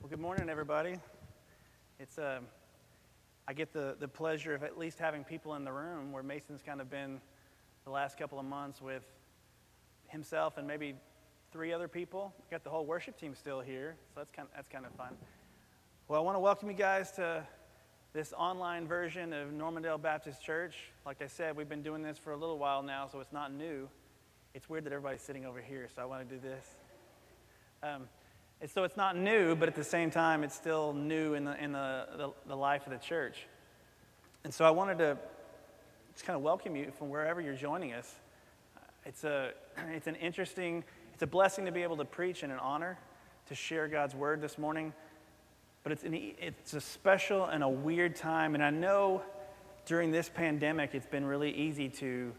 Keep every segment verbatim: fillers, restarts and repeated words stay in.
Well, good morning, everybody. It's uh, I get the, the pleasure of at least having people in the room where Mason's kind of been the last couple of months with himself and maybe three other people. We've got the whole worship team still here, so that's kind of, that's kind of fun. Well, I want to welcome you guys to this online version of Normandale Baptist Church. Like I said, we've been doing this for a little while now, so it's not new. It's weird that everybody's sitting over here, so I want to do this. Um, And so it's not new, but at the same time, it's still new in the in the, the, the life of the church. And so I wanted to just kind of welcome you from wherever you're joining us. It's a it's an interesting, it's a blessing to be able to preach and an honor to share God's word this morning. But it's an, it's a special and a weird time. And I know during this pandemic, it's been really easy to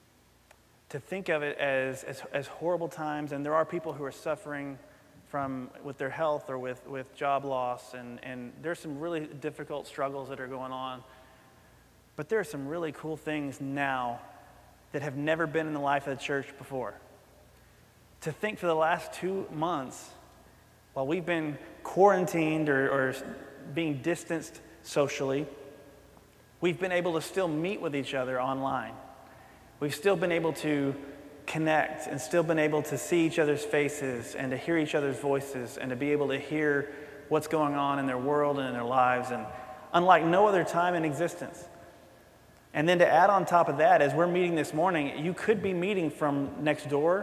to think of it as as, as horrible times. And there are people who are suffering from with their health or with, with job loss, and, and there's some really difficult struggles that are going on. But there are some really cool things now that have never been in the life of the church before. To think for the last two months, while we've been quarantined or, or being distanced socially, we've been able to still meet with each other online. We've still been able to connect and still been able to see each other's faces and to hear each other's voices and to be able to hear what's going on in their world and in their lives, and unlike no other time in existence. And then to add on top of that, as we're meeting this morning, you could be meeting from next door,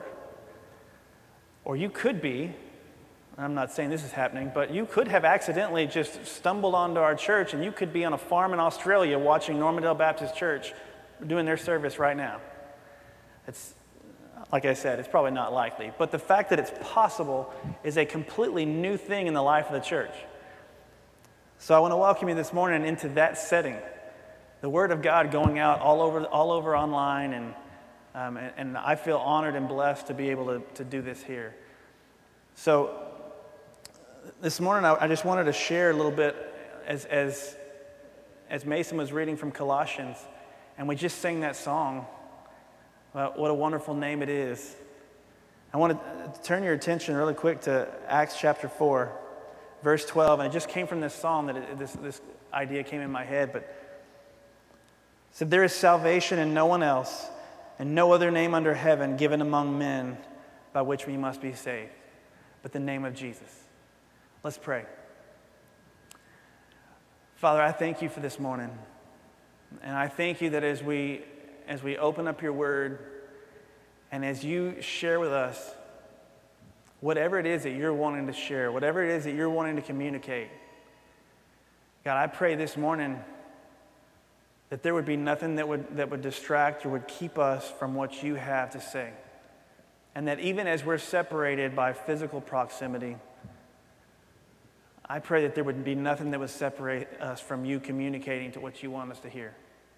or you could be, I'm not saying this is happening, but you could have accidentally just stumbled onto our church, and you could be on a farm in Australia watching Normandale Baptist Church doing their service right now. It's Like I said, it's probably not likely. But the fact that it's possible is a completely new thing in the life of the church. So I want to welcome you this morning into that setting. The Word of God going out all over all over online, and um, and, and I feel honored and blessed to be able to, to do this here. So this morning I, I just wanted to share a little bit as, as, as Mason was reading from Colossians, and we just sang that song. Well, what a wonderful name it is. I want to turn your attention really quick to Acts chapter four, verse twelve. And it just came from this psalm that it, this, this idea came in my head. But it said, "There is salvation in no one else, and no other name under heaven given among men by which we must be saved, but the name of Jesus." Let's pray. Father, I thank you for this morning. And I thank you that as we As we open up your word, and as you share with us whatever it is that you're wanting to share, whatever it is that you're wanting to communicate, God, I pray this morning that there would be nothing that would that would distract or would keep us from what you have to say. And that even as we're separated by physical proximity, I pray that there would be nothing that would separate us from you communicating to what you want us to hear.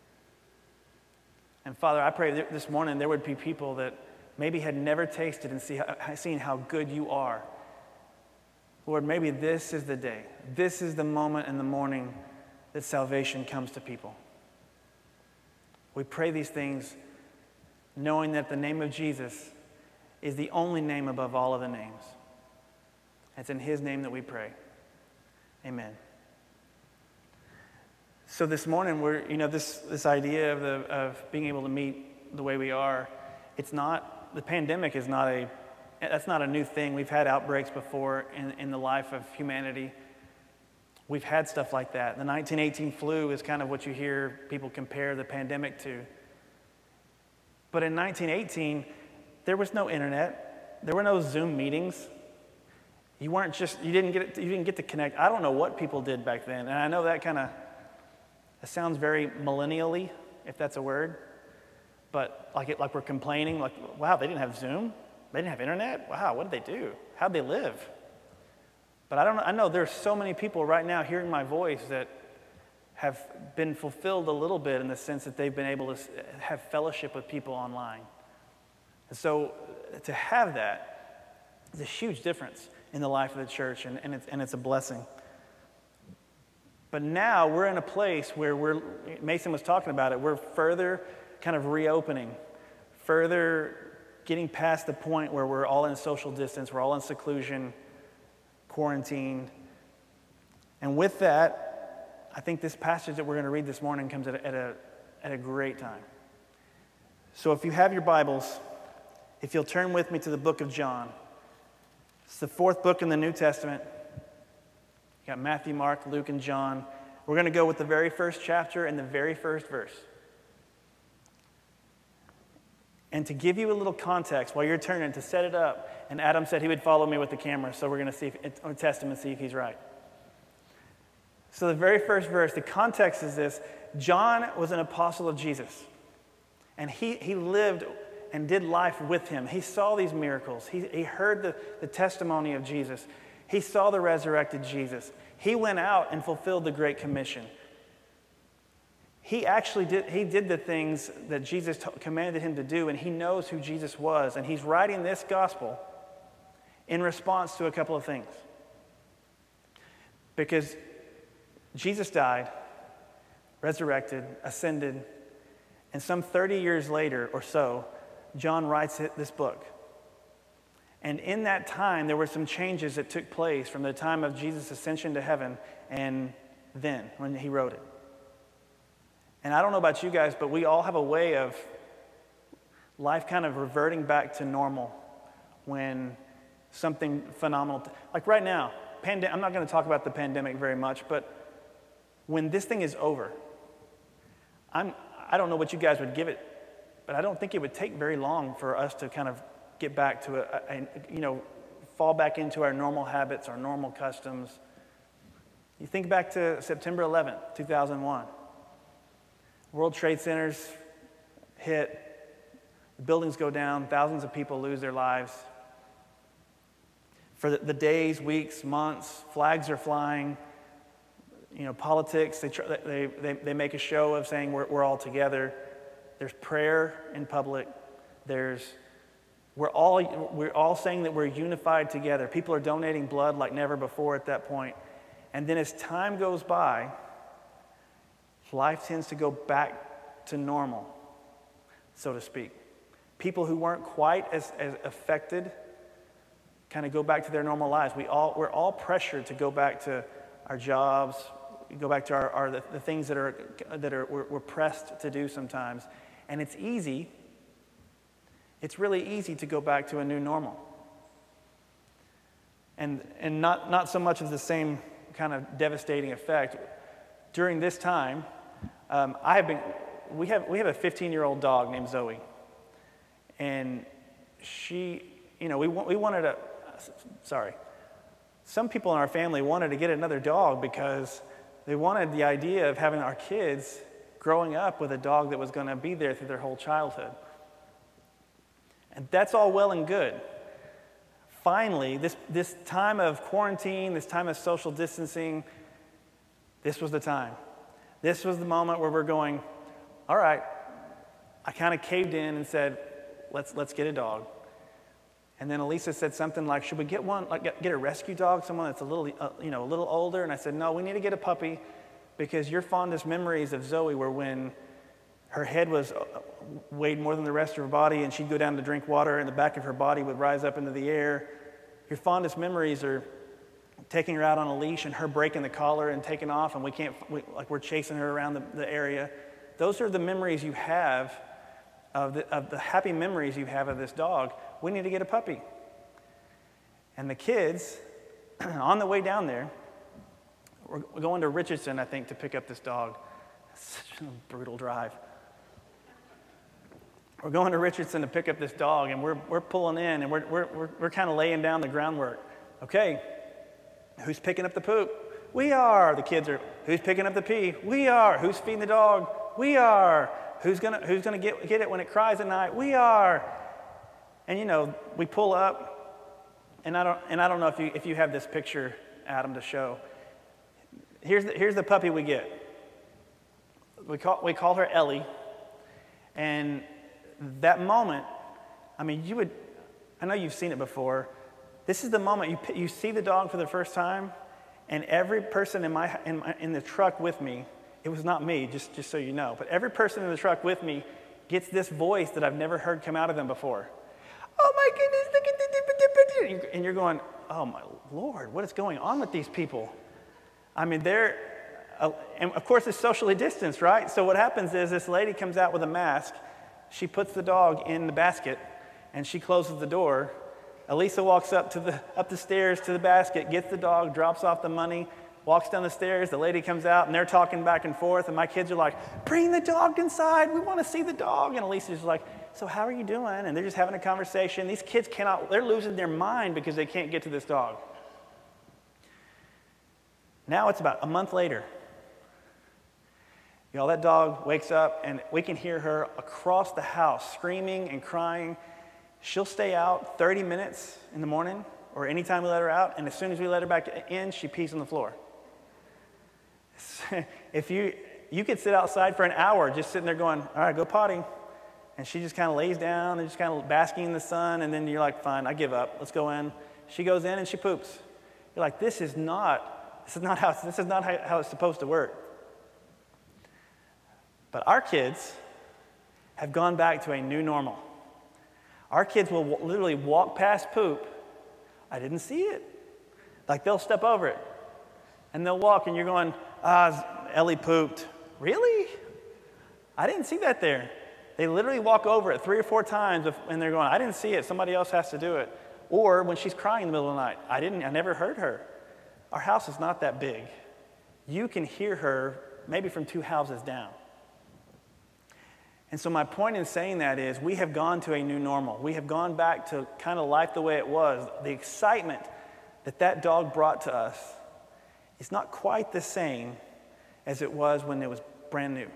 And Father, I pray that this morning there would be people that maybe had never tasted and see how, seen how good you are. Lord, maybe this is the day. This is the moment in the morning that salvation comes to people. We pray these things knowing that the name of Jesus is the only name above all other names. It's in his name that we pray. Amen. So this morning, we're, you know, this, this idea of, the, of being able to meet the way we are, it's not, the pandemic is not a, that's not a new thing. We've had outbreaks before in, in the life of humanity. We've had stuff like that. The nineteen eighteen flu is kind of what you hear people compare the pandemic to. But in nineteen eighteen, there was no internet. There were no Zoom meetings. You weren't just, you didn't get, you didn't get to connect. I don't know what people did back then. And I know that kind of, it sounds very millennially, if that's a word, but like it, like we're complaining, like, wow, they didn't have Zoom, they didn't have internet. Wow, what did they do? How'd they live? But I don't know. I know there's so many people right now hearing my voice that have been fulfilled a little bit in the sense that they've been able to have fellowship with people online. And so to have that is a huge difference in the life of the church, and, and, it's, and it's a blessing. But now we're in a place where we're, Mason was talking about it, we're further kind of reopening, further getting past the point where we're all in social distance, we're all in seclusion, quarantined, And with that, I think this passage that we're going to read this morning comes at a, at a, at a great time. So if you have your Bibles, if you'll turn with me to the book of John. It's the fourth book in the New Testament. You got Matthew, Mark, Luke, and John. We're going to go with the very first chapter and the very first verse. And to give you a little context while you're turning, to set it up, and Adam said he would follow me with the camera, so we're going to see if, or test him and see if he's right. So the very first verse, the context is this. John was an apostle of Jesus, and he, he lived and did life with him. He saw these miracles. He, he heard the, the testimony of Jesus. He saw the resurrected Jesus. He went out and fulfilled the Great Commission. He actually did, he did the things that Jesus t- commanded him to do, and he knows who Jesus was. And he's writing this gospel in response to a couple of things. Because Jesus died, resurrected, ascended, and some thirty years later or so, John writes this book. And in that time, there were some changes that took place from the time of Jesus' ascension to heaven and then, when he wrote it. And I don't know about you guys, but we all have a way of life kind of reverting back to normal when something phenomenal, like right now, pandem- I'm not going to talk about the pandemic very much, but when this thing is over, I'm, I don't know what you guys would give it, but I don't think it would take very long for us to kind of get back to, a, a, a, you know, fall back into our normal habits, our normal customs. You think back to September eleventh, two thousand one. World Trade Centers hit, the buildings go down, thousands of people lose their lives. For the, the days, weeks, months, flags are flying. You know, politics, they, try, they, they, they make a show of saying we're, we're all together. There's prayer in public. There's, we're all, we're all saying that we're unified together. People are donating blood like never before at that point. And then as time goes by, life tends to go back to normal, so to speak. People who weren't quite as, as affected kind of go back to their normal lives. We all, we're all pressured to go back to our jobs, go back to our, our the, the things that are that are we're, we're pressed to do sometimes. And it's easy, it's really easy to go back to a new normal. And and not, not so much of the same kind of devastating effect. During this time, um, I have been we have we have a fifteen-year-old dog named Zoe. And she, you know, we we wanted a sorry. Some people in our family wanted to get another dog because they wanted the idea of having our kids growing up with a dog that was going to be there through their whole childhood. And that's all well and good. Finally, this, this time of quarantine, this time of social distancing, this was the time. This was the moment where we're going, all right, I kind of caved in and said, let's let's get a dog. And then Elisa said something like, should we get one, like get, get a rescue dog, someone that's a little, uh, you know, a little older? And I said, no, we need to get a puppy because your fondest memories of Zoe were when her head was uh, weighed more than the rest of her body and she'd go down to drink water and the back of her body would rise up into the air. Your fondest memories are taking her out on a leash and her breaking the collar and taking off and we can't, we, like we're chasing her around the, the area. Those are the memories you have Of the, of the happy memories you have of this dog. We need to get a puppy. And the kids, on the way down there, we're going to Richardson, I think, to pick up this dog. It's such a brutal drive. We're going to Richardson to pick up this dog, and we're we're pulling in, and we're we're we're, we're kind of laying down the groundwork. Okay, who's picking up the poop? We are. The kids are. Who's picking up the pee? We are. Who's feeding the dog? We are. Who's gonna Who's gonna get get it when it cries at night? We are. And you know, we pull up, and I don't and I don't know if you if you have this picture, Adam, to show. Here's the, here's the puppy we get. We call we call her Ellie, and that moment, I mean, you would. I know you've seen it before. This is the moment you you see the dog for the first time, and every person in my in my, in the truck with me. It was not me, just, just so you know. But every person in the truck with me gets this voice that I've never heard come out of them before. Oh my goodness, look at this. And you're going, oh my Lord, what is going on with these people? I mean, they're, uh, and of course it's socially distanced, right? So what happens is this lady comes out with a mask, she puts the dog in the basket, and she closes the door. Elisa walks up to the up the stairs to the basket, gets the dog, drops off the money, walks down the stairs. The lady comes out, and they're talking back and forth, and my kids are like, bring the dog inside. We want to see the dog. And Elisa's like, so how are you doing? And they're just having a conversation. These kids cannot, they're losing their mind because they can't get to this dog. Now it's about a month later. Y'all, that dog wakes up, and we can hear her across the house screaming and crying. She'll stay out thirty minutes in the morning or anytime we let her out, and as soon as we let her back in, she pees on the floor. If you, you could sit outside for an hour just sitting there going, all right, go potty. And she just kind of lays down and just kind of basking in the sun, and then you're like, fine, I give up. Let's go in. She goes in and she poops. You're like, this is not, this is not how, this is not how, how it's supposed to work. But our kids have gone back to a new normal. Our kids will w- literally walk past poop. I didn't see it. Like they'll step over it. And they'll walk and you're going, ah, Ellie pooped. Really? I didn't see that there. They literally walk over it three or four times and they're going, I didn't see it. Somebody else has to do it. Or when she's crying in the middle of the night, I didn't, I never heard her. Our house is not that big. You can hear her maybe from two houses down. And so my point in saying that is we have gone to a new normal. We have gone back to kind of life the way it was. The excitement that that dog brought to us is not quite the same as it was when it was brand new.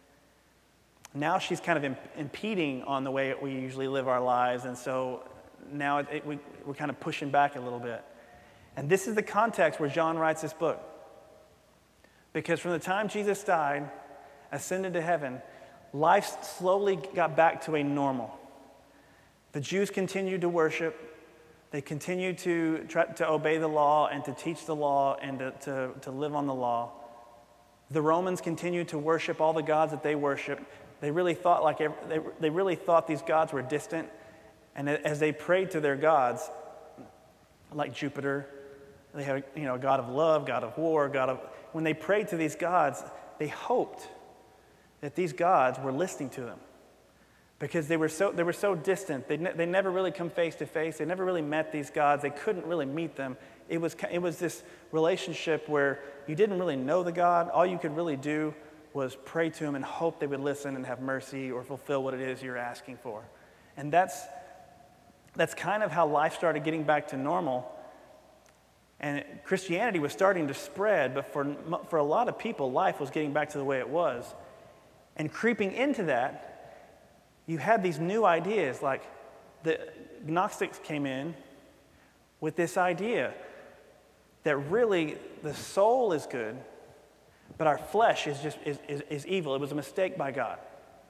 Now she's kind of imp- impeding on the way we usually live our lives, and so now it, it, we, we're kind of pushing back a little bit. And this is the context where John writes this book. Because from the time Jesus died, ascended to heaven, life slowly got back to a normal. The Jews continued to worship. They continued to try to obey the law and to teach the law and to, to, to live on the law. The Romans continued to worship all the gods that they worshiped. They really thought like they, they really thought these gods were distant. And as they prayed to their gods, like Jupiter, they had you know a god of love, god of war, god of. When they prayed to these gods, they hoped that these gods were listening to them, because they were so they were so distant. They ne- they never really come face to face. They never really met these gods. They couldn't really meet them. It was it was this relationship where you didn't really know the God. All you could really do was pray to him and hope they would listen and have mercy or fulfill what it is you're asking for. And that's that's kind of how life started getting back to normal. And Christianity was starting to spread, but for for a lot of people, life was getting back to the way it was. And creeping into that, you had these new ideas, like the Gnostics came in with this idea that really the soul is good, but our flesh is just is, is, is evil. It was a mistake by God.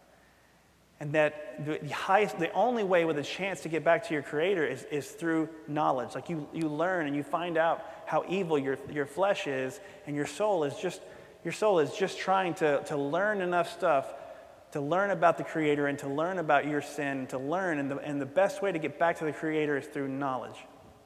And that the highest, the only way with a chance to get back to your Creator is, is through knowledge. Like you, you learn and you find out how evil your, your flesh is, and your soul is just your soul is just trying to, to learn enough stuff to learn about the Creator and to learn about your sin, and to learn, and the, and the best way to get back to the Creator is through knowledge.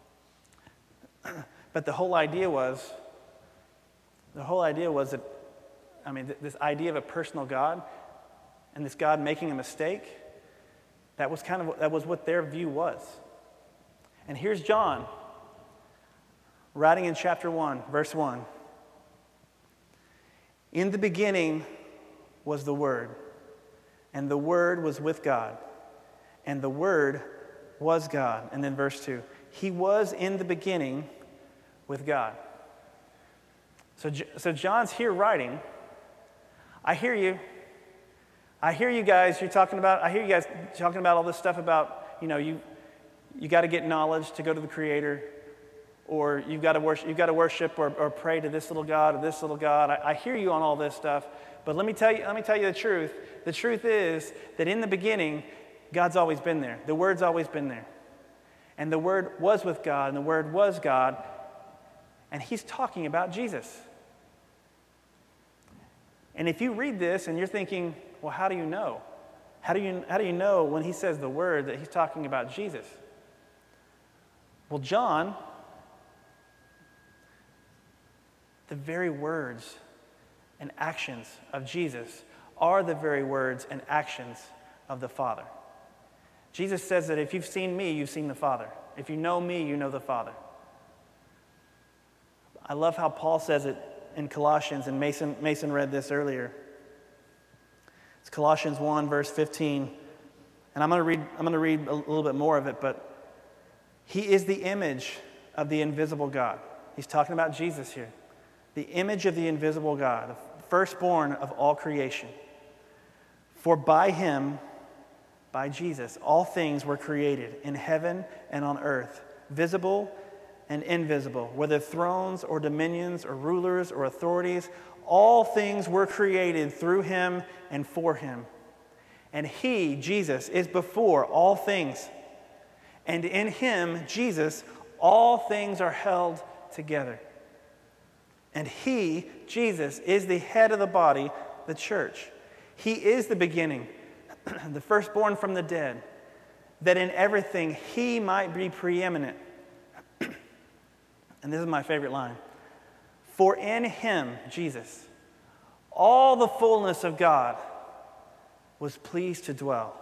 But the whole idea was, the whole idea was that, I mean, th- this idea of a personal God, and this God making a mistake, that was kind of that was what their view was. And here's John, writing in chapter one, verse one. In the beginning was the Word, and the Word was with God, and the Word was God. And then verse two, he was in the beginning with God. So, so John's here writing, I hear you. I hear you guys, you're talking about, I hear you guys talking about all this stuff about, you know, you you got to get knowledge to go to the Creator, or you've got to worship, you've got to worship or, or pray to this little God or this little God. I, I hear you on all this stuff, but let me tell you, let me tell you the truth. The truth is that in the beginning, God's always been there. The Word's always been there. And the Word was with God, and the Word was God, and he's talking about Jesus. And if you read this and you're thinking, well, how do you know? How do you, how do you know when he says the Word that he's talking about Jesus? Well, John, the very words and actions of Jesus are the very words and actions of the Father. Jesus says that if you've seen me, you've seen the Father. If you know me, you know the Father. I love how Paul says it in Colossians, and Mason, Mason read this earlier. It's Colossians one, verse fifteen. And I'm going to read, I'm going to read a little bit more of it, but he is the image of the invisible God. He's talking about Jesus here. The image of the invisible God, the firstborn of all creation. For by him, by Jesus, all things were created in heaven and on earth, visible and invisible, whether thrones or dominions or rulers or authorities, all things were created through him and for him. And he, Jesus, is before all things. And in him, Jesus, all things are held together. And he, Jesus, is the head of the body, the church. He is the beginning, the firstborn from the dead, that in everything he might be preeminent. And this is my favorite line. For in him, Jesus, all the fullness of God was pleased to dwell.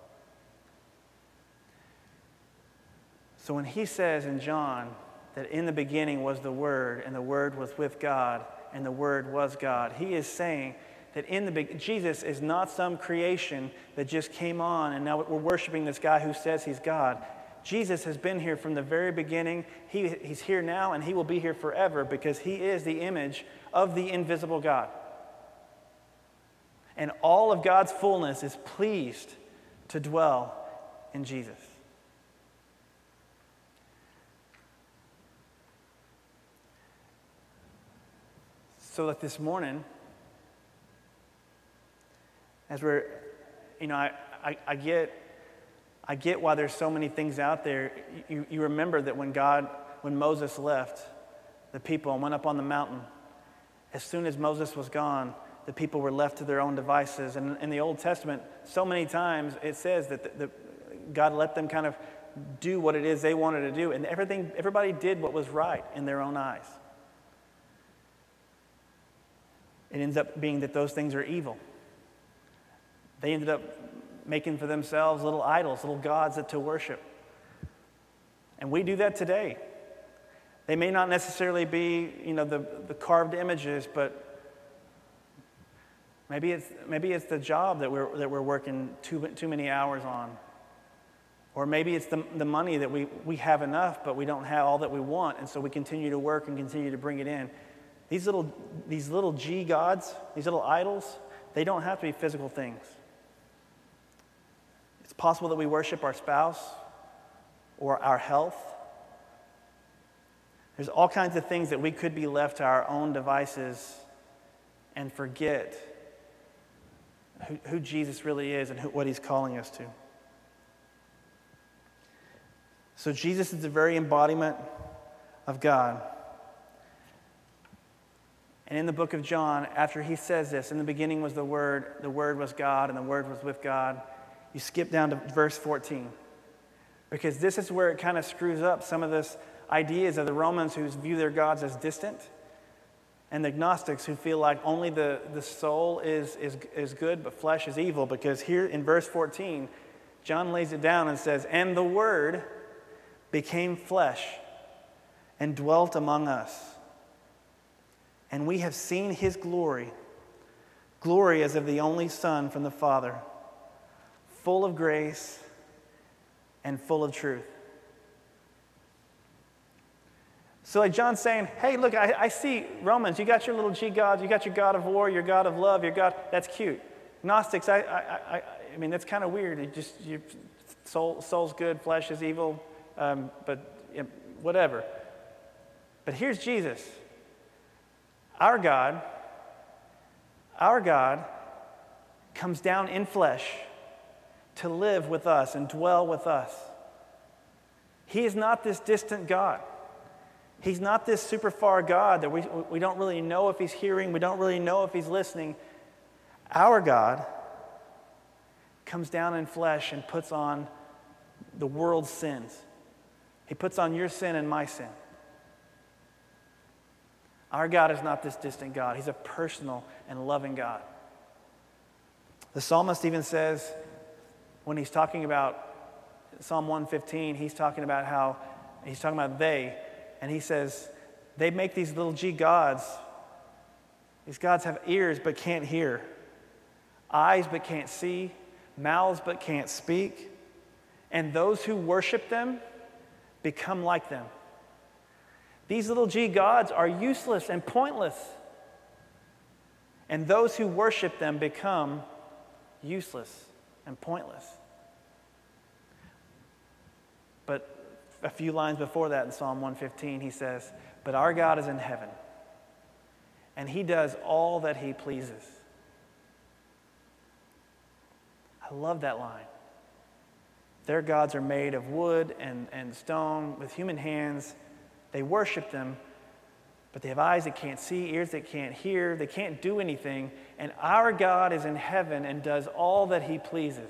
So when he says in John that in the beginning was the Word, and the Word was with God, and the Word was God, he is saying that in the be- Jesus is not some creation that just came on and now we're worshiping this guy who says he's God. Jesus has been here from the very beginning. He, he's here now, and he will be here forever because he is the image of the invisible God. And all of God's fullness is pleased to dwell in Jesus. So that this morning, as we're, you know, I, I, I get, I get why there's so many things out there. You, you remember that when God, when Moses left the people and went up on the mountain, as soon as Moses was gone, the people were left to their own devices. And in the Old Testament, so many times it says that the, the, God let them kind of do what it is they wanted to do. And everything, everybody did what was right in their own eyes. It ends up being that those things are evil. They ended up making for themselves little idols, little gods that to worship. And we do that today. They may not necessarily be, you know, the, the carved images, but maybe it's maybe it's the job that we're that we're working too too many hours on. Or maybe it's the the money that we, we have enough, but we don't have all that we want, and so we continue to work and continue to bring it in. These little these little G gods, these little idols, they don't have to be physical things. It's possible that we worship our spouse or our health. There's all kinds of things that we could be left to our own devices and forget who, who Jesus really is and who, what he's calling us to. So Jesus is the very embodiment of God. And in the book of John, after he says this, in the beginning was the Word, the Word was God, and the Word was with God, you skip down to verse fourteen. Because this is where it kind of screws up some of this ideas of the Romans who view their gods as distant, and the Gnostics who feel like only the, the soul is, is, is good, but flesh is evil. Because here in verse fourteen, John lays it down and says, and the Word became flesh and dwelt among us. And we have seen his glory, glory as of the only Son from the Father, full of grace and full of truth. So like John's saying, hey, look, I, I see Romans, you got your little G gods, you got your God of war, your God of love, your God, that's cute. Gnostics, I I, I, I mean, that's kind of weird. It just, your soul, soul's good, flesh is evil, um, but you know, whatever. But here's Jesus. Our God, our God comes down in flesh to live with us and dwell with us. He is not this distant God. He's not this super far God that we, we don't really know if he's hearing, we don't really know if he's listening. Our God comes down in flesh and puts on the world's sins. He puts on your sin and my sin. Our God is not this distant God. He's a personal and loving God. The psalmist even says, when he's talking about Psalm one fifteen, he's talking about how, he's talking about they, and he says, they make these little g gods. These gods have ears but can't hear, eyes but can't see, mouths but can't speak, and those who worship them become like them. These little g gods are useless and pointless, and those who worship them become useless and pointless. But a few lines before that in Psalm one fifteen, he says, but our God is in heaven, and he does all that he pleases. I love that line. Their gods are made of wood and, and stone with human hands. They worship them, but they have eyes that can't see, ears that can't hear. They can't do anything. And our God is in heaven and does all that he pleases.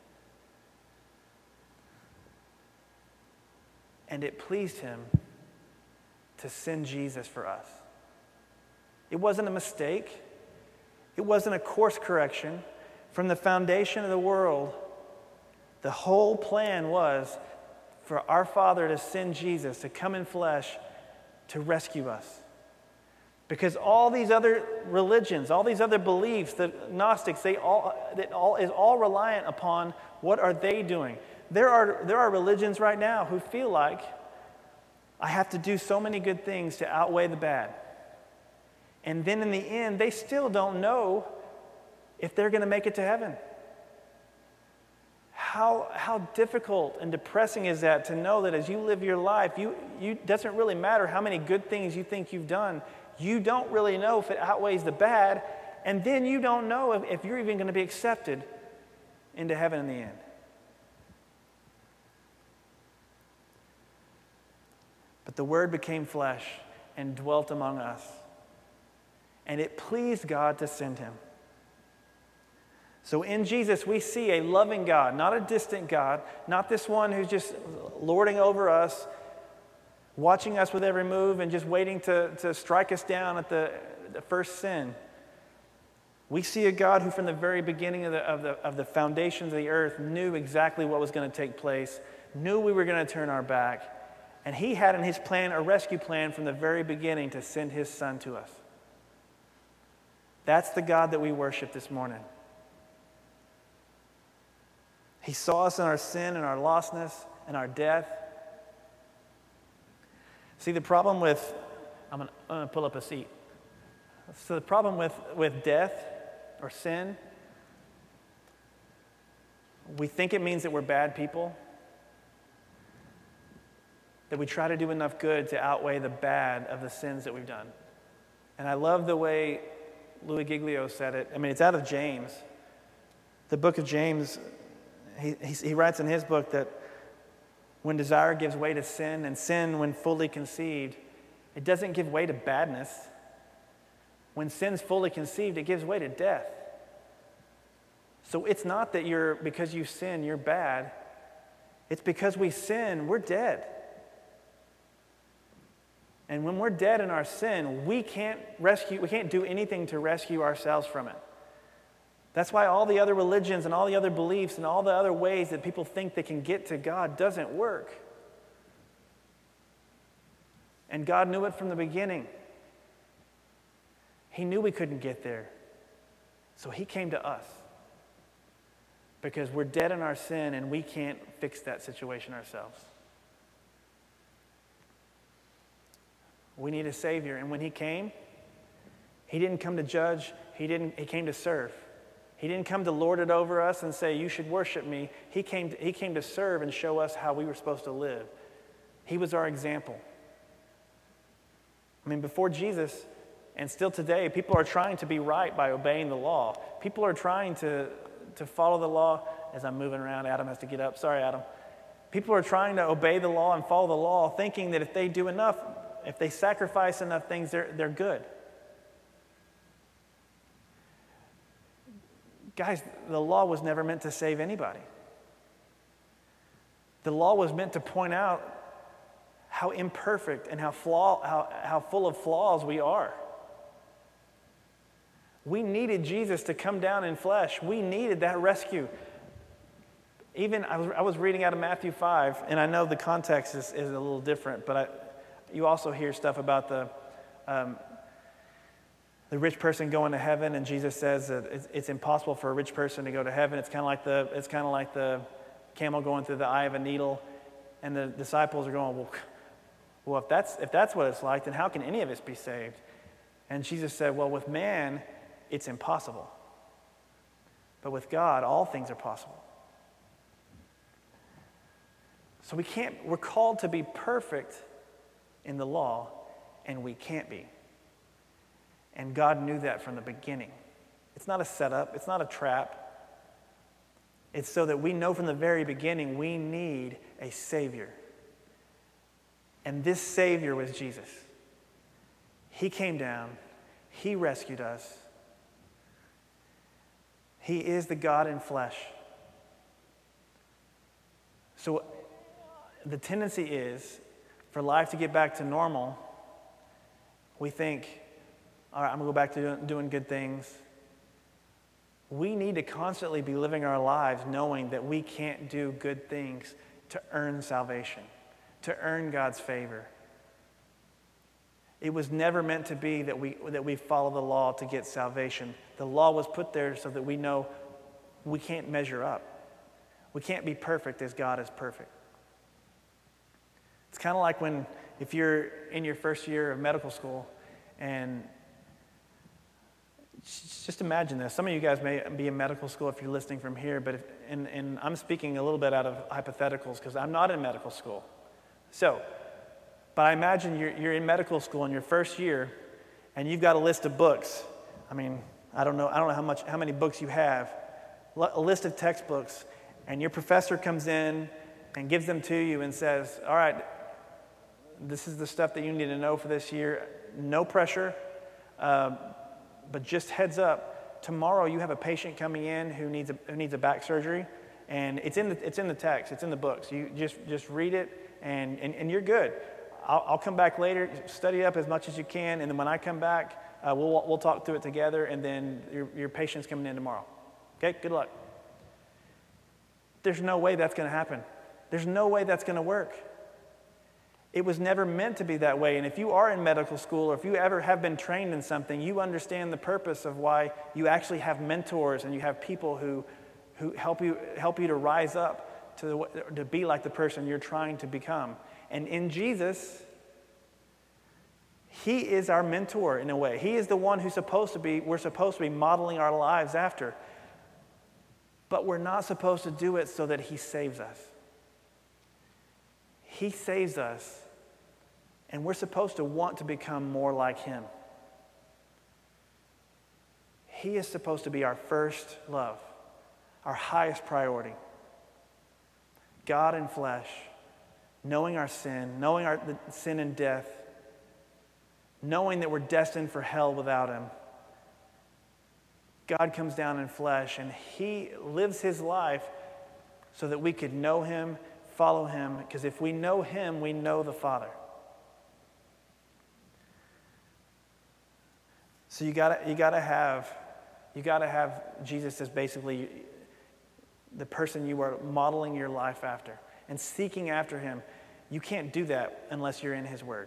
And it pleased him to send Jesus for us. It wasn't a mistake. It wasn't a course correction. From the foundation of the world, the whole plan was for our Father to send Jesus, to come in flesh, to rescue us. Because all these other religions, all these other beliefs, the Gnostics, they all, it all is all reliant upon what are they doing. There are, there are religions right now who feel like I have to do so many good things to outweigh the bad. And then in the end, they still don't know if they're going to make it to heaven. How, how difficult and depressing is that to know that as you live your life, you, you doesn't really matter how many good things you think you've done. You don't really know if it outweighs the bad, and then you don't know if, if you're even going to be accepted into heaven in the end. But the Word became flesh and dwelt among us, and it pleased God to send him. So in Jesus, we see a loving God, not a distant God, not this one who's just lording over us, watching us with every move and just waiting to, to strike us down at the, the first sin. We see a God who from the very beginning of the, of, the, of the foundations of the earth knew exactly what was going to take place, knew we were going to turn our back, and he had in his plan a rescue plan from the very beginning to send his Son to us. That's the God that we worship this morning. He saw us in our sin and our lostness and our death. See, the problem with, I'm going to pull up a seat. So the problem with, with death or sin, we think it means that we're bad people, that we try to do enough good to outweigh the bad of the sins that we've done. And I love the way Louis Giglio said it. I mean, it's out of James. The book of James, he, he, he writes in his book that when desire gives way to sin, and sin, when fully conceived, it doesn't give way to badness. When sin's fully conceived, it gives way to death. So it's not that you're, because you sin, you're bad. It's because we sin, we're dead. And when we're dead in our sin, we can't rescue, we can't do anything to rescue ourselves from it. That's why all the other religions and all the other beliefs and all the other ways that people think they can get to God doesn't work. And God knew it from the beginning. He knew we couldn't get there. So he came to us. Because we're dead in our sin and we can't fix that situation ourselves. We need a Savior. And when he came, he didn't come to judge. He didn't. He came to serve. He didn't come to lord it over us and say, you should worship me. He came to, he came to serve and show us how we were supposed to live. He was our example. I mean, before Jesus, and still today, people are trying to be right by obeying the law. People are trying to, to follow the law. As I'm moving around, Adam has to get up. Sorry, Adam. People are trying to obey the law and follow the law, thinking that if they do enough, if they sacrifice enough things, they're, they're good. Guys, the law was never meant to save anybody. The law was meant to point out how imperfect and how, flaw, how, how full of flaws we are. We needed Jesus to come down in flesh. We needed that rescue. Even, I was, I was reading out of Matthew five, and I know the context is, is a little different, but I, you also hear stuff about the, um, the rich person going to heaven, and Jesus says that it's, it's impossible for a rich person to go to heaven. It's kind of like the, it's kind of like the camel going through the eye of a needle, and the disciples are going, well, well, if that's, if that's what it's like, then how can any of us be saved? And Jesus said, well, with man, it's impossible. But with God, all things are possible. So we can't, we're called to be perfect in the law, and we can't be. And God knew that from the beginning. It's not a setup, it's not a trap. It's so that we know from the very beginning we need a Savior. And this Savior was Jesus. He came down, He rescued us. He is the God in flesh. So the tendency is for life to get back to normal, we think, all right, I'm going to go back to doing good things. We need to constantly be living our lives knowing that we can't do good things to earn salvation, to earn God's favor. It was never meant to be that we, that we follow the law to get salvation. The law was put there so that we know we can't measure up. We can't be perfect as God is perfect. It's kind of like when, if you're in your first year of medical school, and just imagine this. Some of you guys may be in medical school if you're listening from here, but if, and, and I'm speaking a little bit out of hypotheticals because I'm not in medical school. So, but I imagine you're, you're in medical school in your first year, and you've got a list of books. I mean, I don't know. I don't know how much, how many books you have. A list of textbooks, and your professor comes in and gives them to you and says, "All right, this is the stuff that you need to know for this year. No pressure, uh, but just heads up. Tomorrow you have a patient coming in who needs a who needs a back surgery, and it's in the it's in the text. It's in the books. You just just read it, and and, and you're good. I'll, I'll come back later, study up as much as you can, and then when I come back, uh, we'll we'll talk through it together, and then your your patient's coming in tomorrow. Okay, good luck." There's no way that's going to happen. There's no way that's going to work. It was never meant to be that way. And if you are in medical school, or if you ever have been trained in something, you understand the purpose of why you actually have mentors and you have people who, who help you help you to rise up to the, to be like the person you're trying to become. And in Jesus, He is our mentor in a way. He is the one who's supposed to be, we're supposed to be modeling our lives after. But we're not supposed to do it so that He saves us. He saves us, and we're supposed to want to become more like Him. He is supposed to be our first love, our highest priority. God in flesh, knowing our sin, knowing our the sin and death, knowing that we're destined for hell without Him. God comes down in flesh, and He lives His life so that we could know Him, follow Him, because if we know Him, we know the Father. So you gotta you gotta have you gotta have Jesus as basically the person you are modeling your life after and seeking after Him. You can't do that unless you're in His Word,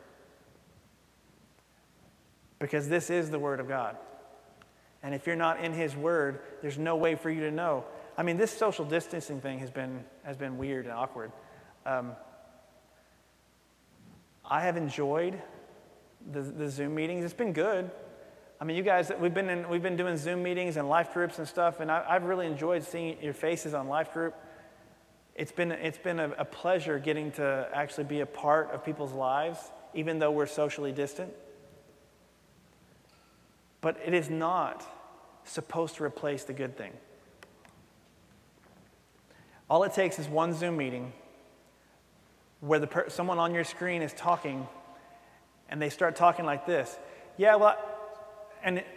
because this is the Word of God. And if you're not in His Word, there's no way for you to know. I mean, this social distancing thing has been has been weird and awkward. Um, I have enjoyed the, the Zoom meetings. It's been good. I mean, you guys, we've been in, we've been doing Zoom meetings and life groups and stuff, and I, I've really enjoyed seeing your faces on life group. It's been it's been a, a pleasure getting to actually be a part of people's lives, even though we're socially distant. But it is not supposed to replace the good thing. All it takes is one Zoom meeting where the per- someone on your screen is talking, and they start talking like this. Yeah, well, and it,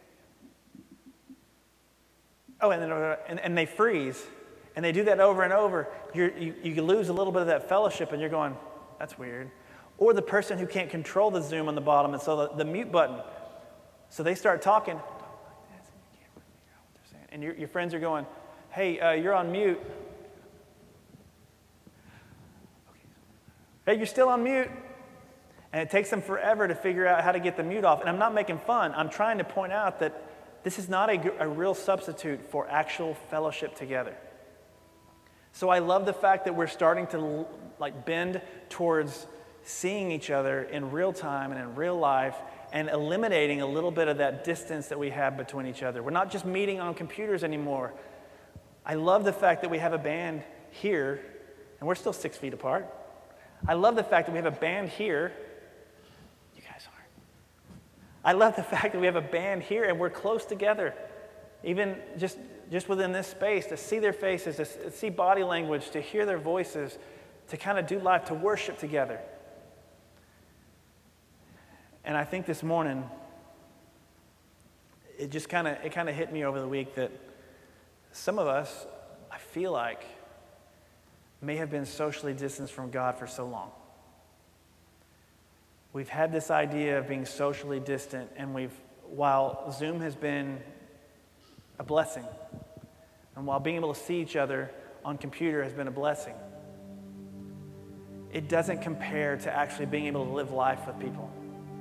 oh, and then and, and they freeze, and they do that over and over. You're, you you lose a little bit of that fellowship, and you're going, that's weird. Or the person who can't control the Zoom on the bottom, and so the, the mute button. So they start talking, and your, your friends are going, hey, uh, you're on mute. Hey, you're still on mute. And it takes them forever to figure out how to get the mute off. And I'm not making fun. I'm trying to point out that this is not a, a real substitute for actual fellowship together. So I love the fact that we're starting to like bend towards seeing each other in real time and in real life and eliminating a little bit of that distance that we have between each other. We're not just meeting on computers anymore. I love the fact that we have a band here, and we're still six feet apart. I love the fact that we have a band here. You guys aren't. I love the fact that we have a band here and we're close together. Even just, just within this space, to see their faces, to see body language, to hear their voices, to kind of do life, to worship together. And I think this morning, it just kind of it kind of hit me over the week that some of us, I feel like, may have been socially distanced from God for so long. We've had this idea of being socially distant, and we've, while Zoom has been a blessing, and while being able to see each other on computer has been a blessing, it doesn't compare to actually being able to live life with people.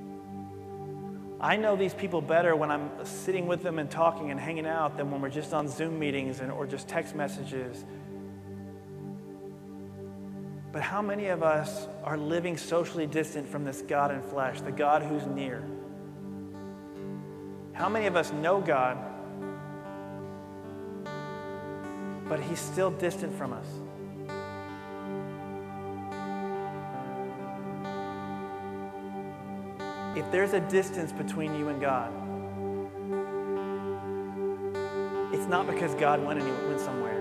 I know these people better when I'm sitting with them and talking and hanging out than when we're just on Zoom meetings and or just text messages. But how many of us are living socially distant from this God in flesh, the God who's near? How many of us know God, but he's still distant from us? If there's a distance between you and God, it's not because God went and he went somewhere.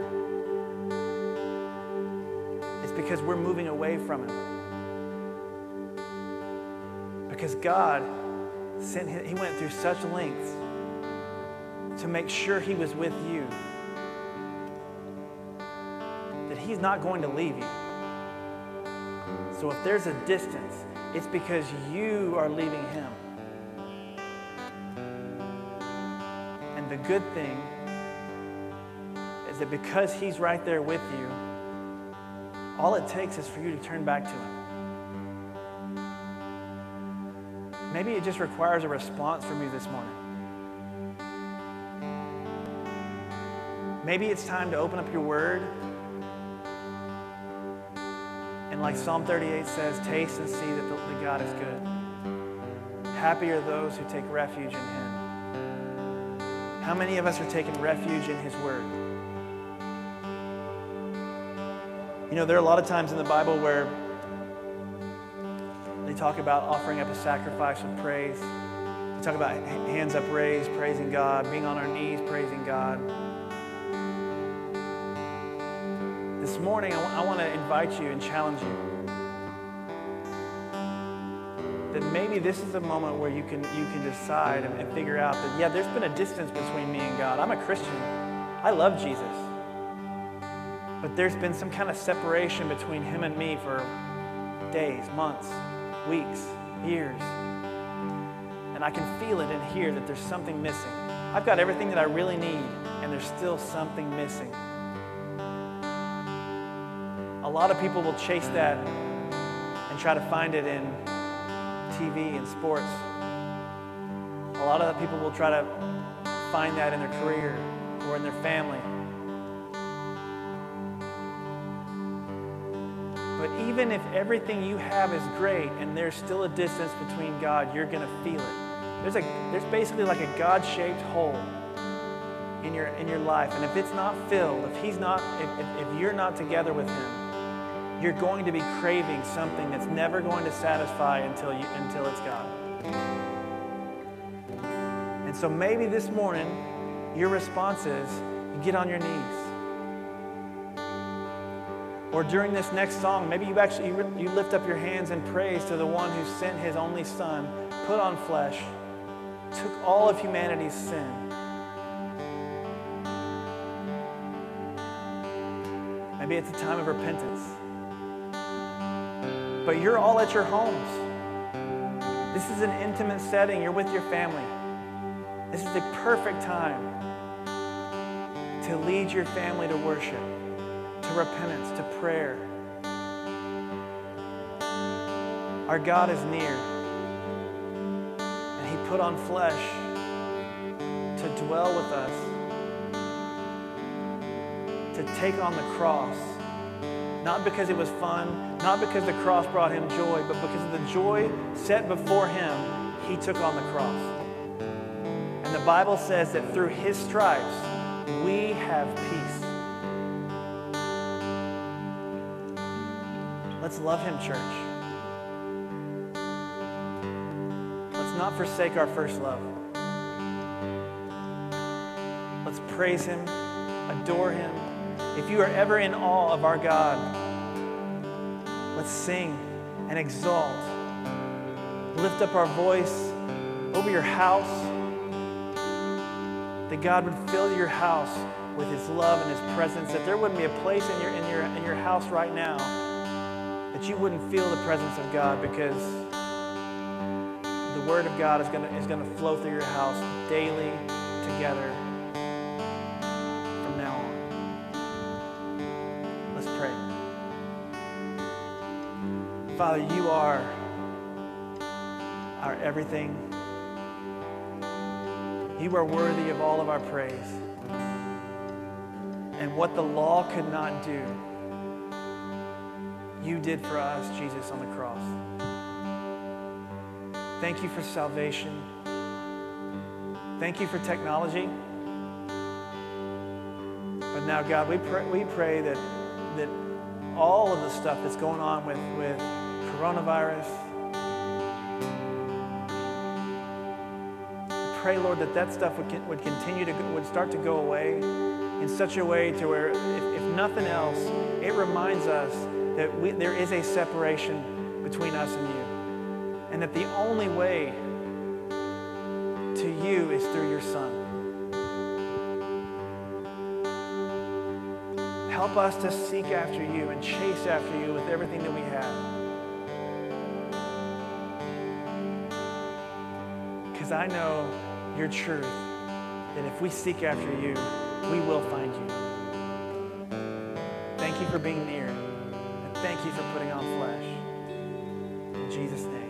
It's because we're moving away from him. Because God sent him, he went through such lengths to make sure he was with you that he's not going to leave you. So if there's a distance, it's because you are leaving him. And the good thing is that because he's right there with you, all it takes is for you to turn back to him. Maybe it just requires a response from you this morning. Maybe it's time to open up your word. And like Psalm thirty-eight says, taste and see that, the, that God is good. Happy are those who take refuge in him. How many of us are taking refuge in his word? You know, there are a lot of times in the Bible where they talk about offering up a sacrifice of praise. They talk about hands up raised, praising God, being on our knees, praising God. This morning, I, w- I want to invite you and challenge you that maybe this is a moment where you can you can decide and, and figure out that, yeah, there's been a distance between me and God. I'm a Christian. I love Jesus. But there's been some kind of separation between him and me for days, months, weeks, years. And I can feel it and hear that there's something missing. I've got everything that I really need, and there's still something missing. A lot of people will chase that and try to find it in T V and sports. A lot of people will try to find that in their career or in their family. But even if everything you have is great and there's still a distance between God, you're going to feel it. There's a there's basically like a God-shaped hole in your in your life, and if it's not filled, if he's not, if, if, if you're not together with him, you're going to be craving something that's never going to satisfy until you until it's God. And so maybe this morning, your response is you get on your knees. Or during this next song, maybe you actually you lift up your hands in praise to the one who sent his only son, put on flesh, took all of humanity's sin. Maybe it's a time of repentance. but you're all at your homes. This is an intimate setting. You're with your family. This is the perfect time to lead your family to worship, to repentance, to prayer. Our God is near, and He put on flesh to dwell with us, to take on the cross, not because it was fun, not because the cross brought Him joy, but because of the joy set before Him, He took on the cross. And the Bible says that through His stripes, we have peace. Let's love Him, church. Let's not forsake our first love. Let's praise Him, adore Him. If you are ever in awe of our God, let's sing and exalt. Lift up our voice over your house, that God would fill your house with His love and His presence, that there wouldn't be a place in your, in your, in your house right now that you wouldn't feel the presence of God, because the Word of God is going to, is going to flow through your house daily together from now on. Let's pray. Father, you are our everything. You are worthy of all of our praise. And what the law could not do, you did for us, Jesus, on the cross. Thank you for salvation. Thank you for technology. But now, God, we pray, we pray that, that all of the stuff that's going on with, with coronavirus, pray, Lord, that that stuff would, would continue to go, would start to go away in such a way to where, if, if nothing else, it reminds us that we, there is a separation between us and you, and that the only way to you is through your Son. Help us to seek after you and chase after you with everything that we have. Because I know your truth, that if we seek after you, we will find you. Thank you for being near, and thank you for putting on flesh. In Jesus' name.